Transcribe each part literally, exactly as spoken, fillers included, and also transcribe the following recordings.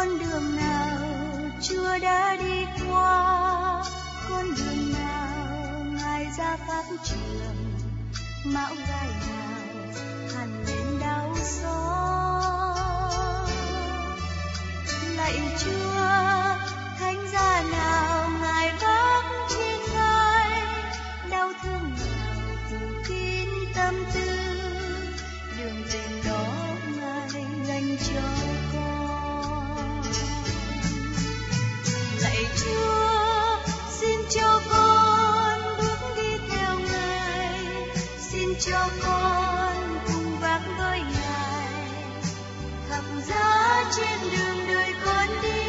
con đường nào Chúa đã đi qua, con đường nào Ngài ra pháp trường, mão gai nào hằn lên đau xót. Lạy Chúa, thánh giá nào Ngài vác trên vai, đau thương nào phủ kín tâm tư, đường tình đó Ngài dành cho con. Lạy Chúa, xin cho con bước đi theo Ngài, xin cho con cùng vác với Ngài thập giá trên đường đời con đi.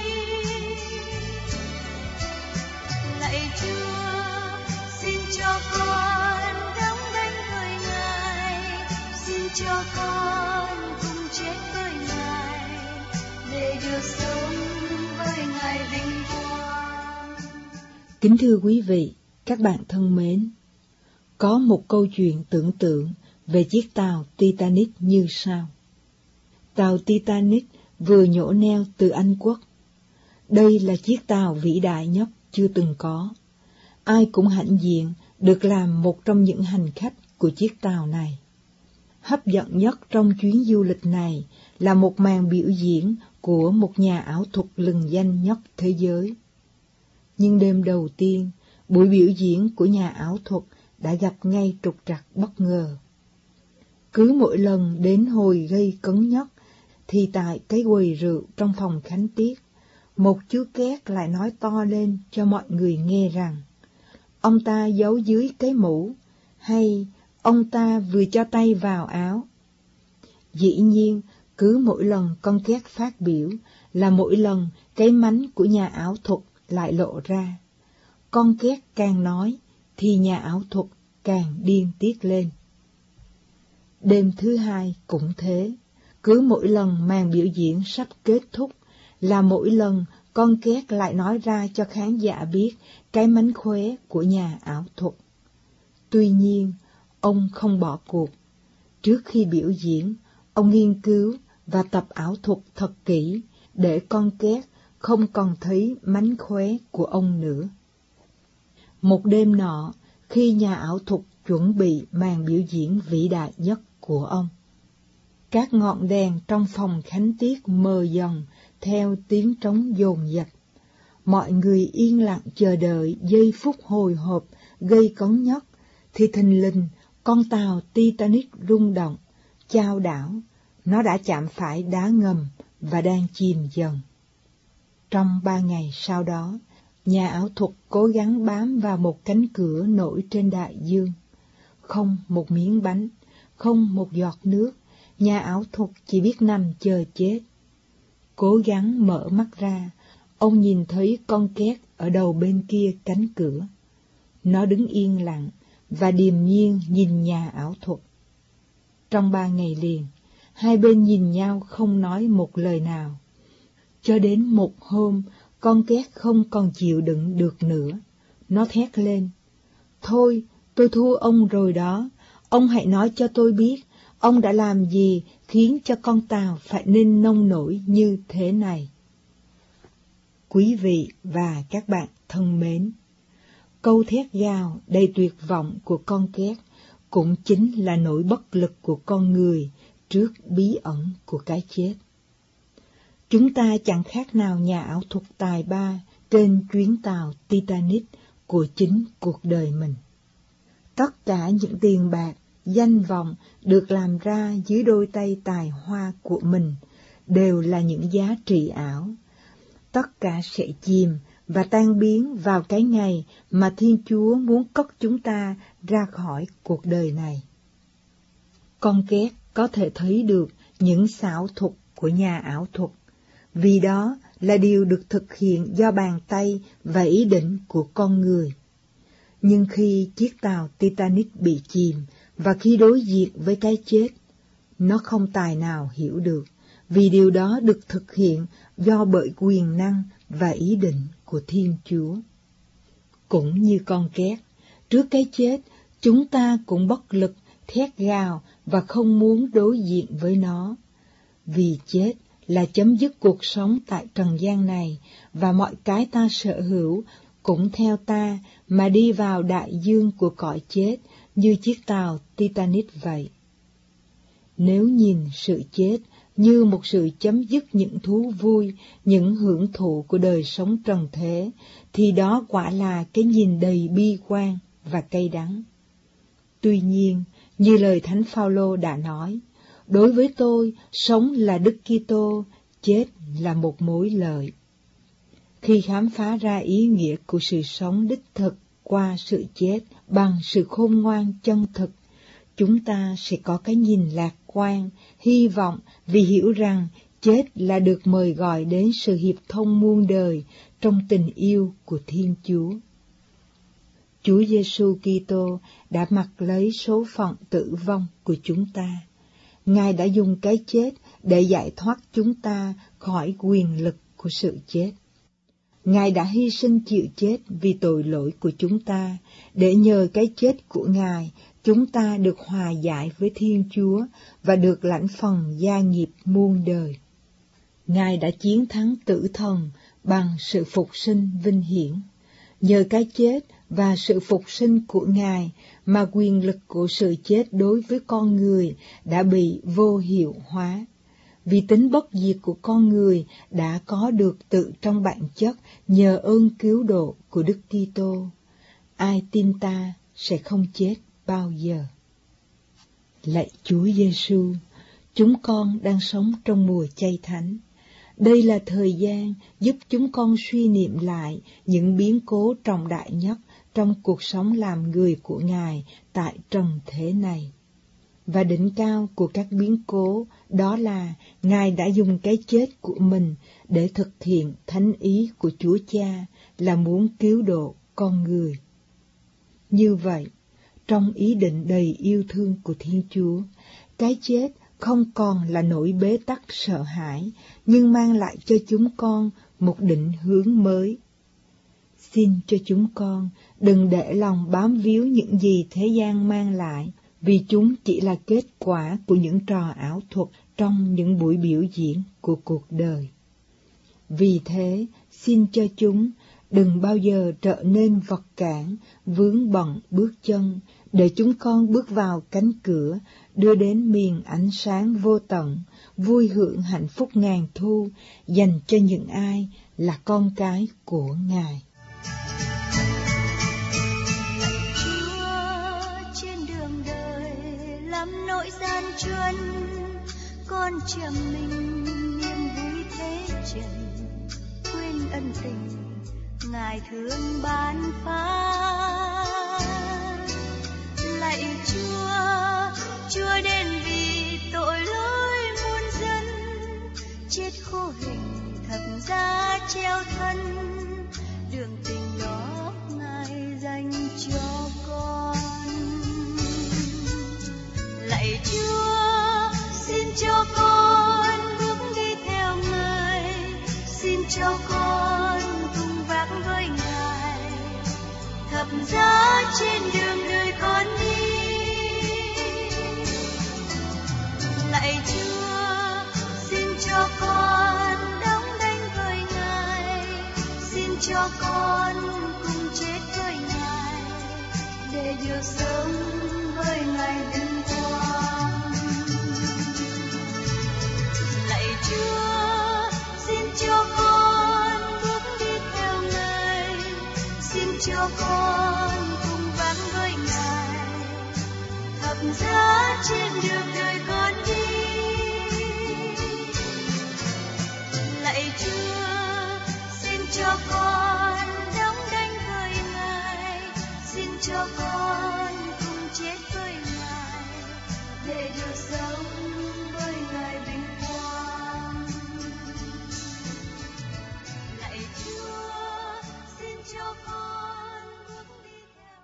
Lạy Chúa, xin cho con đóng gánh với Ngài, xin cho con cùng chết với Ngài để được sống với Ngài vinh quang. Kính thưa quý vị, các bạn thân mến, có một câu chuyện tưởng tượng về chiếc tàu Titanic như sau. Tàu Titanic vừa nhổ neo từ Anh Quốc. Đây là chiếc tàu vĩ đại nhất chưa từng có. Ai cũng hãnh diện được làm một trong những hành khách của chiếc tàu này. Hấp dẫn nhất trong chuyến du lịch này là một màn biểu diễn của một nhà ảo thuật lừng danh nhất thế giới. Nhưng đêm đầu tiên, buổi biểu diễn của nhà ảo thuật đã gặp ngay trục trặc bất ngờ. Cứ mỗi lần đến hồi gây cấn nhất, thì tại cái quầy rượu trong phòng khánh tiết, một chú két lại nói to lên cho mọi người nghe rằng ông ta giấu dưới cái mũ, hay ông ta vừa cho tay vào áo. Dĩ nhiên, cứ mỗi lần con két phát biểu là mỗi lần cái mánh của nhà ảo thuật lại lộ ra. Con két càng nói thì nhà ảo thuật càng điên tiết lên. Đêm thứ hai cũng thế, cứ mỗi lần màn biểu diễn sắp kết thúc là mỗi lần con két lại nói ra cho khán giả biết cái mánh khóe của nhà ảo thuật. Tuy nhiên, ông không bỏ cuộc. Trước khi biểu diễn, ông nghiên cứu và tập ảo thuật thật kỹ để con két không còn thấy mánh khóe của ông nữa. Một đêm nọ, khi nhà ảo thuật chuẩn bị màn biểu diễn vĩ đại nhất của ông, các ngọn đèn trong phòng khánh tiết mờ dần theo tiếng trống dồn dập. Mọi người yên lặng chờ đợi giây phút hồi hộp gây cấn nhất, thì thình lình con tàu Titanic rung động, chao đảo. Nó đã chạm phải đá ngầm và đang chìm dần. Trong ba ngày sau đó, nhà ảo thuật cố gắng bám vào một cánh cửa nổi trên đại dương. Không một miếng bánh, không một giọt nước, nhà ảo thuật chỉ biết nằm chờ chết. Cố gắng mở mắt ra, ông nhìn thấy con két ở đầu bên kia cánh cửa. Nó đứng yên lặng và điềm nhiên nhìn nhà ảo thuật. Trong ba ngày liền, hai bên nhìn nhau không nói một lời nào. Cho đến một hôm, con két không còn chịu đựng được nữa. Nó thét lên: "Thôi, tôi thua ông rồi đó. Ông hãy nói cho tôi biết, ông đã làm gì khiến cho con tàu phải nên nông nổi như thế này?" Quý vị và các bạn thân mến, câu thét gào đầy tuyệt vọng của con két cũng chính là nỗi bất lực của con người trước bí ẩn của cái chết. Chúng ta chẳng khác nào nhà ảo thuật tài ba trên chuyến tàu Titanic của chính cuộc đời mình. Tất cả những tiền bạc, danh vọng được làm ra dưới đôi tay tài hoa của mình đều là những giá trị ảo. Tất cả sẽ chìm và tan biến vào cái ngày mà Thiên Chúa muốn cất chúng ta ra khỏi cuộc đời này. Con két có thể thấy được những xảo thuật của nhà ảo thuật, vì đó là điều được thực hiện do bàn tay và ý định của con người. Nhưng khi chiếc tàu Titanic bị chìm và khi đối diện với cái chết, nó không tài nào hiểu được, vì điều đó được thực hiện do bởi quyền năng và ý định của Thiên Chúa. Cũng như con két, trước cái chết, chúng ta cũng bất lực, thét gào và không muốn đối diện với nó, vì chết là chấm dứt cuộc sống tại trần gian này, và mọi cái ta sở hữu cũng theo ta mà đi vào đại dương của cõi chết, như chiếc tàu Titanic vậy. Nếu nhìn sự chết như một sự chấm dứt những thú vui, những hưởng thụ của đời sống trần thế, thì đó quả là cái nhìn đầy bi quan và cay đắng. Tuy nhiên, như lời Thánh Phaolô đã nói, đối với tôi, sống là Đức Kitô, chết là một mối lợi. Khi khám phá ra ý nghĩa của sự sống đích thực qua sự chết bằng sự khôn ngoan chân thực, chúng ta sẽ có cái nhìn lạc quan, hy vọng vì hiểu rằng chết là được mời gọi đến sự hiệp thông muôn đời trong tình yêu của Thiên Chúa. Chúa Giêsu Kitô đã mặc lấy số phận tử vong của chúng ta. Ngài đã dùng cái chết để giải thoát chúng ta khỏi quyền lực của sự chết. Ngài đã hy sinh chịu chết vì tội lỗi của chúng ta, để nhờ cái chết của Ngài, chúng ta được hòa giải với Thiên Chúa và được lãnh phần gia nghiệp muôn đời. Ngài đã chiến thắng tử thần bằng sự phục sinh vinh hiển. Nhờ cái chết và sự phục sinh của Ngài mà quyền lực của sự chết đối với con người đã bị vô hiệu hóa. Vì tính bất diệt của con người đã có được tự trong bản chất nhờ ơn cứu độ của Đức Kitô. Ai tin ta sẽ không chết bao giờ. Lạy Chúa Giêsu, chúng con đang sống trong mùa chay thánh. Đây là thời gian giúp chúng con suy niệm lại những biến cố trọng đại nhất trong cuộc sống làm người của Ngài tại trần thế này. Và đỉnh cao của các biến cố đó là Ngài đã dùng cái chết của mình để thực hiện thánh ý của Chúa Cha là muốn cứu độ con người. Như vậy, trong ý định đầy yêu thương của Thiên Chúa, cái chết không còn là nỗi bế tắc sợ hãi, nhưng mang lại cho chúng con một định hướng mới. Xin cho chúng con đừng để lòng bám víu những gì thế gian mang lại, vì chúng chỉ là kết quả của những trò ảo thuật trong những buổi biểu diễn của cuộc đời. Vì thế, xin cho chúng đừng bao giờ trở nên vật cản, vướng bận bước chân, để chúng con bước vào cánh cửa, đưa đến miền ánh sáng vô tận, vui hưởng hạnh phúc ngàn thu, dành cho những ai là con cái của Ngài. Trên đường đời lắm nỗi gian truân, con trầm mình niềm vui thế trần, quên ân tình Ngài thương ban phát. Lạy Chúa, Chúa đến vì tội lỗi muôn dân, chết khô hình thập giá treo thân, đường tình đó Ngài dành cho con. Lạy Chúa, xin cho con bước đi theo Ngài, xin cho con cùng vác với Ngài thập giá trên đường đời con đi. Lạy Chúa, xin cho con đóng đảnh với Ngài, xin cho con cùng chết với Ngài, để được sống với Ngài vinh quang. Lạy Chúa, xin cho con bước đi theo Ngài, xin cho con cùng vác với Ngài thập giá trên đường